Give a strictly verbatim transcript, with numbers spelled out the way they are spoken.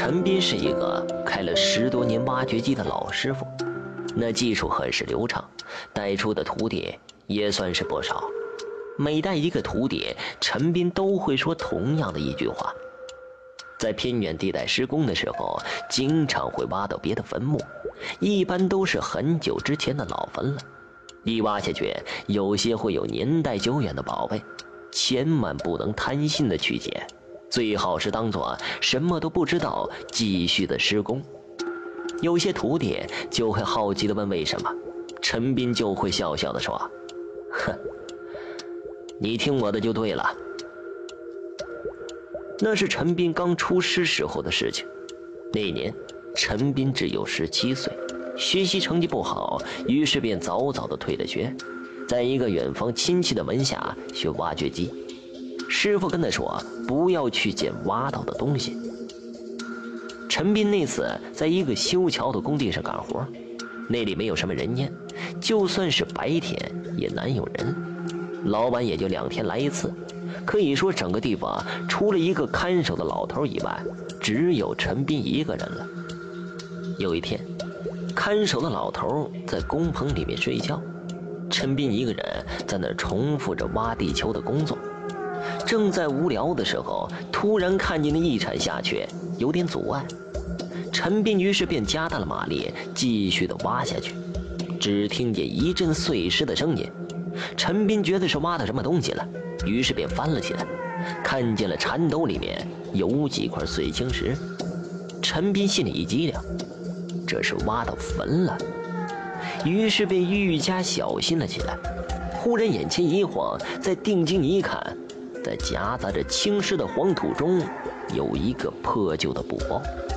陈斌是一个开了十多年挖掘机的老师傅，那技术很是流畅，带出的徒弟也算是不少。每带一个徒弟，陈斌都会说同样的一句话。在偏远地带施工的时候，经常会挖到别的坟墓，一般都是很久之前的老坟了。一挖下去，有些会有年代久远的宝贝，千万不能贪心的去捡，最好是当作什么都不知道，继续的施工。有些徒弟就会好奇的问为什么，陈斌就会笑笑的说：“哼，你听我的就对了。”那是陈斌刚出师时候的事情。那年，陈斌只有十七岁，学习成绩不好，于是便早早的退了学，在一个远方亲戚的门下学挖掘机。师傅跟他说，不要去捡挖到的东西。陈斌那次在一个修桥的工地上干活，那里没有什么人烟，就算是白天也难有人，老板也就两天来一次。可以说整个地方除了一个看守的老头以外，只有陈斌一个人了。有一天，看守的老头在工棚里面睡觉，陈斌一个人在那儿重复着挖地球的工作。正在无聊的时候，突然看见那一铲下去有点阻碍，陈斌于是便加大了马力，继续的挖下去。只听见一阵碎石的声音，陈斌觉得是挖到什么东西了，于是便翻了起来，看见了铲斗里面有几块碎青石。陈斌心里一激灵，这是挖到坟了，于是便愈加小心了起来。忽然眼前一晃，再定睛一看，在夹杂着青石的黄土中有一个破旧的布包。